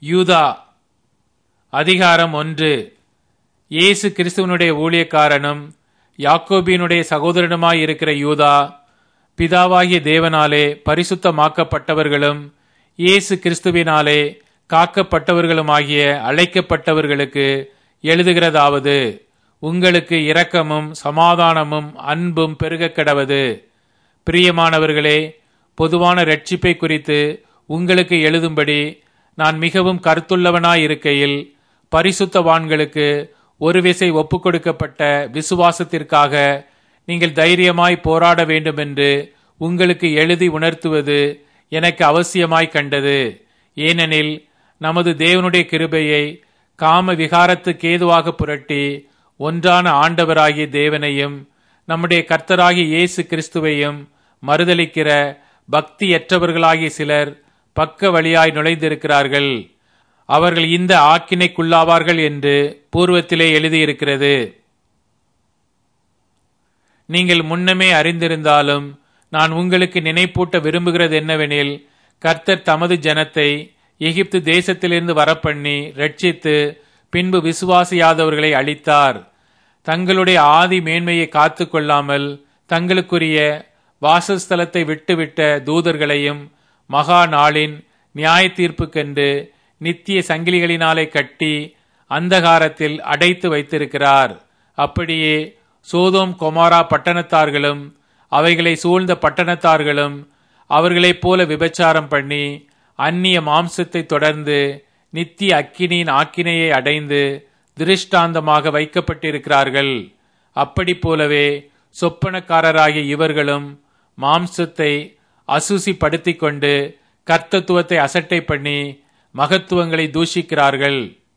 யூதா அதிகாரம் 1. இயேசு கிறிஸ்துவனுடைய ஊழியக்காரனும் யாக்கோபினுடைய சகோதரனுமாயிருக்கிற யூதா, பிதாவாகிய தேவனாலே பரிசுத்தமாக்கப்பட்டவர்களும் இயேசு கிறிஸ்துவினாலே காக்கப்பட்டவர்களுமாகிய அழைக்கப்பட்டவர்களுக்கு எழுதுகிறதாவது, உங்களுக்கு இரக்கமும் சமாதானமும் அன்பும் பெருகக் கடவது. பிரியமானவர்களே, பொதுவான இரட்சிப்பை குறித்து உங்களுக்கு எழுதும்படி நான் மிகவும் கருத்துள்ளவனாயிருக்கையில், பரிசுத்தவான்களுக்கு ஒரு விசை ஒப்புக்கொடுக்கப்பட்ட விசுவாசத்திற்காக நீங்கள் தைரியமாய் போராட வேண்டுமென்று உங்களுக்கு எழுதி உணர்த்துவது எனக்கு அவசியமாய் கண்டது. ஏனெனில் நமது தேவனுடைய கிருபையை காம விகாரத்துக்கு ஏதுவாக புரட்டி ஒன்றான ஆண்டவராகிய தேவனையும் நம்முடைய கர்த்தராகிய இயேசு கிறிஸ்துவையும் மறுதலிக்கிற பக்தியற்றவர்களாகிய சிலர் பக்க வழியாய் நுழைந்திருக்கிறார்கள். அவர்கள் இந்த ஆக்கினைக்குள்ளாவார்கள் என்று பூர்வத்திலே எழுதியிருக்கிறது. நீங்கள் முன்னமே அறிந்திருந்தாலும் நான் உங்களுக்கு நினைப்பூட்ட விரும்புகிறது என்னவெனில், கர்த்தர் தமது ஜனத்தை எகிப்து தேசத்திலிருந்து வரப்பண்ணி ரட்சித்து பின்பு விசுவாசியாதவர்களை அழித்தார். தங்களுடைய ஆதி மேன்மையை காத்து கொள்ளாமல் தங்களுக்குரிய வாசஸ்தலத்தை விட்டுவிட்ட தூதர்களையும் மகா நாளின் நியாய தீர்ப்புக்கென்று நித்திய சங்கிலிகளினாலே கட்டி அந்தகாரத்தில் அடைத்து வைத்திருக்கிறார். அப்படியே சோதோம் கொமாரா பட்டணத்தார்களும் அவைகளை சூழ்ந்த பட்டணத்தார்களும் அவர்களைப் போல விபச்சாரம் பண்ணி அந்நிய மாம்சத்தை தொடர்ந்து நித்திய அக்கினியின் ஆக்கினையை அடைந்து திருஷ்டாந்தமாக வைக்கப்பட்டிருக்கிறார்கள். அப்படி போலவே சொப்பனக்காரராகிய இவர்களும் மாம்சத்தை அசுசிப்படுத்திக் கொண்டு கர்த்தத்துவத்தை அசட்டை பண்ணி மகத்துவங்களை தூஷிக்கிறார்கள்.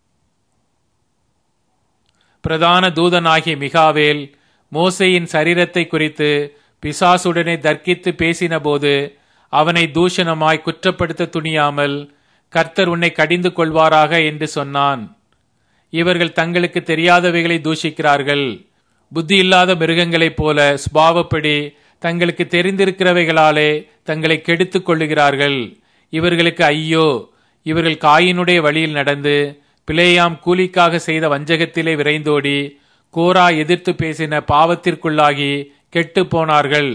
பிரதான தூதனாகிய மிகாவேல் மோசேயின் சரீரத்தை குறித்து பிசாசுடனே தர்க்கித்து பேசின போது அவனை தூஷணமாய் குற்றப்படுத்த துணியாமல், கர்த்தர் உன்னை கடிந்து கொள்வாராக என்று சொன்னான். இவர்கள் தங்களுக்கு தெரியாதவைகளை தூஷிக்கிறார்கள். புத்தியில்லாத மிருகங்களைப் போல சுபாவப்படி தங்களுக்கு தெரிந்திருக்கிறவைகளாலே தங்களை கெடுத்துக் கொள்ளுகிறார்கள். இவர்களுக்கு ஐயோ! இவர்கள் காயினுடைய வழியில் நடந்து பிலேயாம் கூலிக்காக செய்த வஞ்சகத்திலே விரைந்தோடி கோரா எதிர்த்து பேசின பாவத்திற்குள்ளாகி கெட்டு போனார்கள்.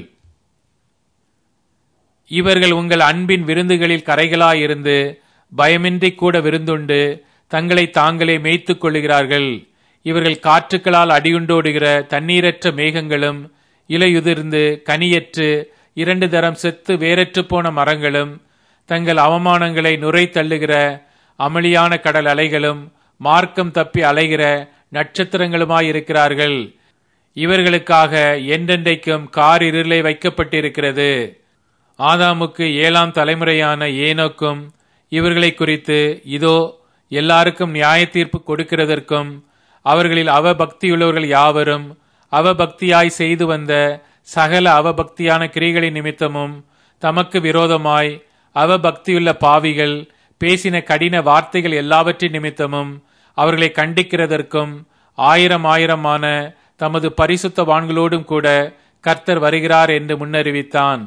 இவர்கள் உங்கள் அன்பின் விருந்துகளில் கரைகளாயிருந்து பயமின்றி கூட விருந்துண்டு தங்களை தாங்களே மேய்த்துக் கொள்ளுகிறார்கள். இவர்கள் காற்றுக்களால் அடியுண்டோடுகிற தண்ணீரற்ற மேகங்களும் இலையுதிர்ந்து கனியற்று 2 தரம் செத்து வேரற்று போன மரங்களும் தங்கள் அவமானங்களை நுரை தள்ளுகிற அமளியான கடல் அலைகளும் மார்க்கம் தப்பி அலைகிற நட்சத்திரங்களுமாயிருக்கிறார்கள். இவர்களுக்காக என்றென்றைக்கும் காரிருளை வைக்கப்பட்டிருக்கிறது. ஆதாமுக்கு 7ஆம் தலைமுறையான ஏனோக்கும் இவர்களை குறித்து, இதோ எல்லாருக்கும் நியாய தீர்ப்பு கொடுக்கிறதற்கும் அவர்களில் அவபக்தியுள்ளவர்கள் யாவரும் அவபக்தியாய் செய்து வந்த சகல அவபக்தியான கிரிகளின் நிமித்தமும் தமக்கு விரோதமாய் அவபக்தியுள்ள பாவிகள் பேசின கடின வார்த்தைகள் எல்லாவற்றின் நிமித்தமும் அவர்களை கண்டிக்கிறதற்கும் 1000 தமது பரிசுத்தவான்களோடும் கூட கர்த்தர் வருகிறார் என்று முன்னறிவித்தான்.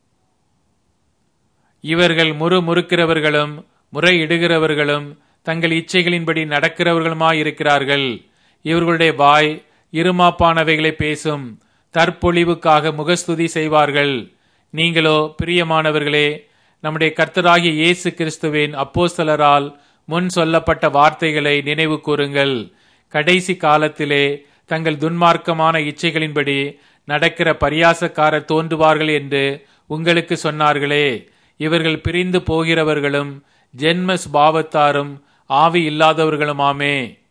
இவர்கள் முறுமுறுக்கிறவர்களும் முறையிடுகிறவர்களும் தங்கள் இச்சைகளின்படி நடக்கிறவர்களுமாயிருக்கிறார்கள். இவர்களுடைய வாய் இருமாப்பானவைகளை பேசும், தற்பொழிவுக்காக முகஸ்துதி செய்வார்கள். நீங்களோ பிரியமானவர்களே, நம்முடைய கர்த்தராகிய இயேசு கிறிஸ்துவின் அப்போஸ்தலரால் முன் சொல்லப்பட்ட வார்த்தைகளை நினைவு கூறுங்கள். கடைசி காலத்திலே தங்கள் துன்மார்க்கமான இச்சைகளின்படி நடக்கிற பரியாசக்காரர் தோன்றுவார்கள் என்று உங்களுக்கு சொன்னார்களே. இவர்கள் பிரிந்து போகிறவர்களும் ஜென்ம சுபாவத்தாரும் ஆவி இல்லாதவர்களுமாமே.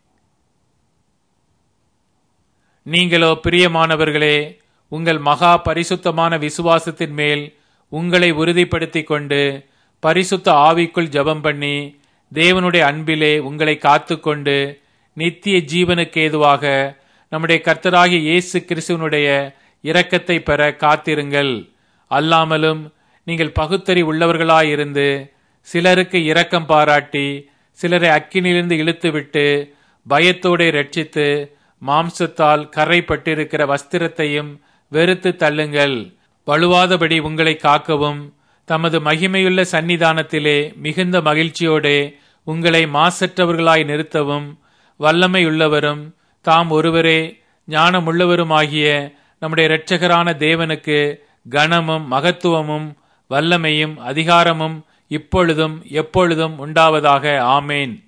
நீங்களோ பிரியமானவர்களே, உங்கள் மகா பரிசுத்தமான விசுவாசத்தின் மேல் உங்களை உறுதிப்படுத்திக் கொண்டு பரிசுத்த ஆவிக்குள் ஜெபம் பண்ணி தேவனுடைய அன்பிலே உங்களை காத்துக்கொண்டு நித்திய ஜீவனுக்கு ஏதுவாக நம்முடைய கர்த்தராகிய இயேசு கிறிஸ்துவனுடைய இரக்கத்தை பெற காத்திருங்கள். அல்லாமலும் நீங்கள் பகுத்தறி உள்ளவர்களாயிருந்து சிலருக்கு இரக்கம் பாராட்டி சிலரை அக்கினிலிருந்து இழுத்துவிட்டு பயத்தோடு ரட்சித்து மாம்சத்தால் கரைப்பட்டிருக்கிற வஸ்திரத்தையும் வெறுத்து தள்ளுங்கள். வலுவாதபடி உங்களை காக்கவும் தமது மகிமையுள்ள சன்னிதானத்திலே மிகுந்த மகிழ்ச்சியோடே உங்களை மாசற்றவர்களாய் நிறுத்தவும் வல்லமையுள்ளவரும் தாம் ஒருவரே ஞானமுள்ளவருமாகிய நம்முடைய இரட்சகரான தேவனுக்கு கனமும் மகத்துவமும் வல்லமையும் அதிகாரமும் இப்பொழுதும் எப்பொழுதும் உண்டாவதாக. ஆமேன்.